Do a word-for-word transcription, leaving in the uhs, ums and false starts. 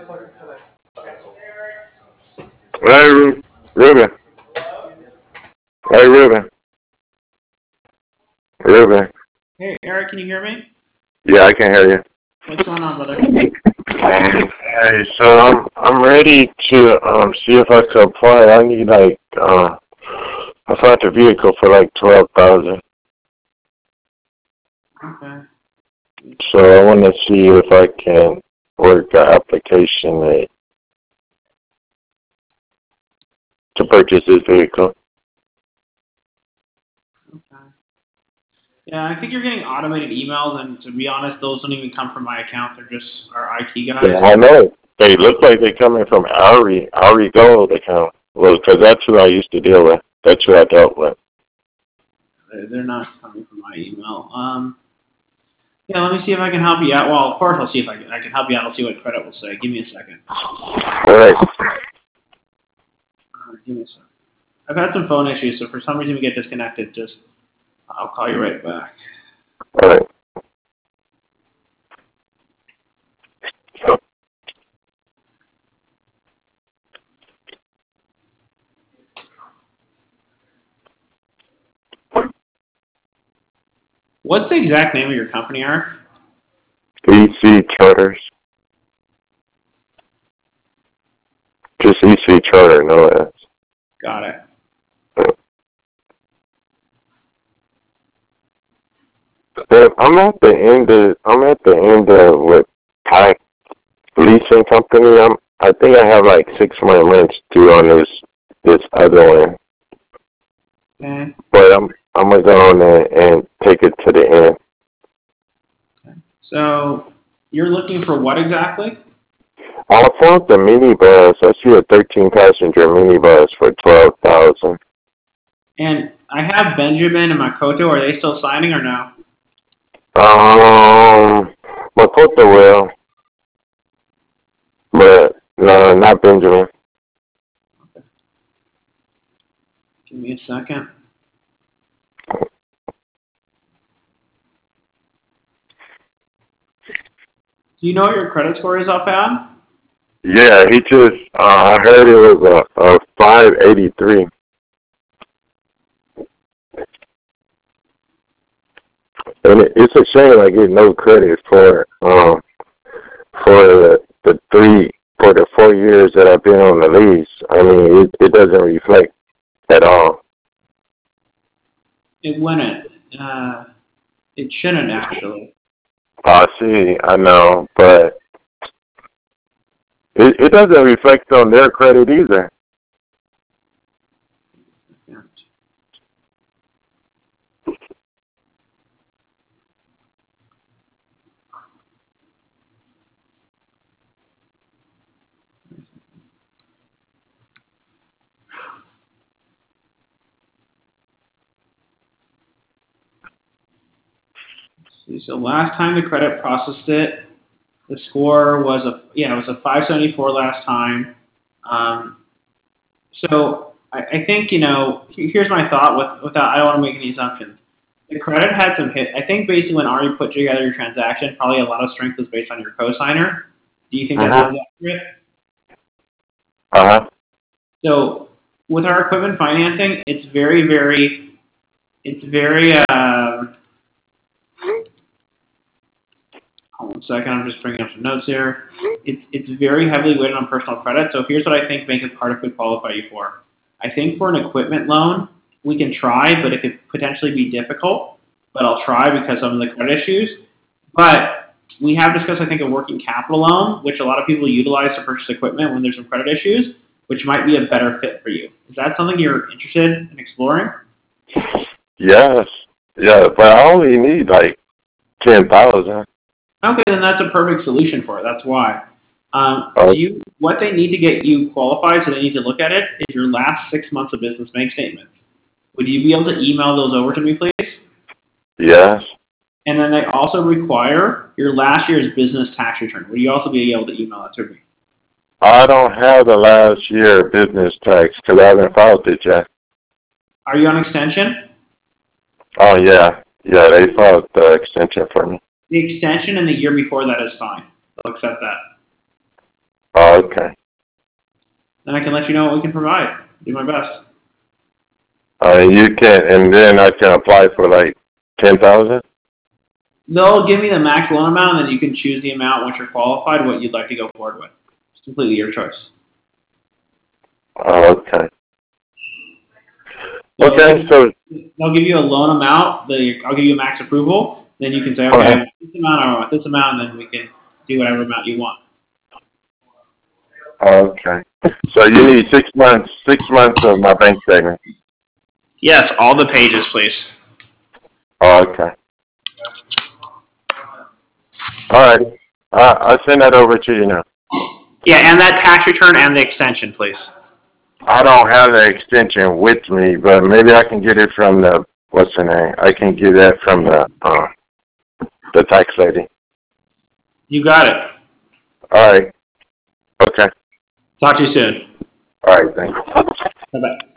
Hey, Ru- Ruben. Hey, Ruben. Ruben. Hey, Eric, can you hear me? Yeah, I can hear you. What's going on, brother? Hey, so I'm I'm ready to um see if I can apply. I need like uh I found a vehicle for like twelve thousand. Okay. So I want to see if I can work the application uh, to purchase this vehicle. Okay. Yeah, I think you're getting automated emails, and to be honest, those don't even come from my account. They're just our I T Yeah, guys. I know. They look like they're coming from Ari Ari Gold account. Well, because that's who I used to deal with. That's who I dealt with. They're they're not coming from my email. Um, yeah, let me see if I can help you out. Well, of course, I'll see if I can, I can help you out. I'll see what credit will say. Give me a second. All right. Uh, give me a second. I've had some phone issues, so for some reason we get disconnected. Just I'll call you right back. All right. What's the exact name of your company, Eric? E C Charters. Just E C Charter, no S. Got it. But I'm at the end of I'm at the end of with Pack Leasing Company. I'm I think I have like six more months due on this this other one. Okay. But I'm I'm gonna go on there and take it to the end. So you're looking for what exactly? I found the minibus. I see a thirteen passenger minibus for twelve thousand. And I have Benjamin and Makoto. Are they still signing or no? Um, Makoto will, but no, not Benjamin. Give me a second. Do you know what your credit score is offhand? Yeah, he just. Uh, I heard it was a, a five eighty three. And it, it's a shame I get no credit for um for the, the three for the four years that I've been on the lease. I mean, it, it doesn't reflect at all. It wouldn't. Uh, it shouldn't actually. I see, I know, but it, it doesn't reflect on their credit either. See, so last time the credit processed it, the score was a yeah, it was a five seventy-four last time. Um, so I, I think you know. Here's my thought. With without, I don't want to make any assumptions. The credit had some hit. I think basically when Ari put together your transaction, probably a lot of strength was based on your cosigner. Do you think that Uh-huh. sounds accurate? Uh-huh. So with our equipment financing, it's very, very, it's very. Um, hold on a second, I'm just bringing up some notes here. It's it's very heavily weighted on personal credit. So here's what I think Bank of Cardiff could qualify you for. I think for an equipment loan, we can try, but it could potentially be difficult. But I'll try because of the credit issues. But we have discussed, I think, a working capital loan, which a lot of people utilize to purchase equipment when there's some credit issues, which might be a better fit for you. Is that something you're interested in exploring? Yes. Yeah, but I only need like ten thousand. Okay, then that's a perfect solution for it. That's why. Um, Uh, do you? What they need to get you qualified, so they need to look at it, is your last six months of business bank statements. Would you be able to email those over to me, please? yes. And then they also require your last year's business tax return. Would you also be able to email that to me? I don't have the last year business tax because I haven't filed it yet. Are you on extension? Oh, yeah. Yeah, they filed the extension for me. The extension and the year before that is fine. I'll accept that. Oh, okay. Then I can let you know what we can provide. Do my best. Uh, you can, and then I can apply for like ten thousand. They'll give me the max loan amount, and then you can choose the amount once you're qualified, what you'd like to go forward with. It's completely your choice. Oh, okay. So Okay, so they'll give you a loan amount. The, I'll give you a max approval. Then you can say, okay, I want this amount, I want this amount, and then we can do whatever amount you want. okay. So you need six months, six months of my bank statement. Yes, all the pages, please. Oh, okay. All right. Uh, I'll send that over to you now. Yeah, and that tax return and the extension, please. I don't have the extension with me, but maybe I can get it from the, what's her name? I can get that from the, uh, the tax lady. You got it. All right. Okay. Talk to you soon. All right, thanks. Bye-bye.